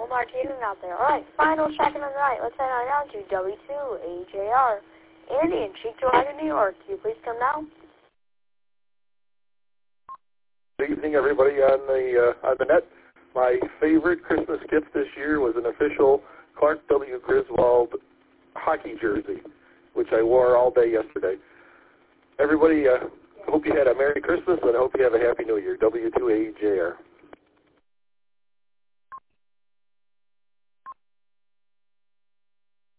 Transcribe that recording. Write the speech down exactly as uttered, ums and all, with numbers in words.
Martinez out there. All right, final second of the night. Let's head on down to W two A J R. Andy in Cheektowaga, New York. Can you please come down? Good evening, everybody on the uh, on the net. My favorite Christmas gift this year was an official Clark W. Griswold hockey jersey, which I wore all day yesterday. Everybody, uh, hope you had a Merry Christmas, and I hope you have a Happy New Year. W two A J R.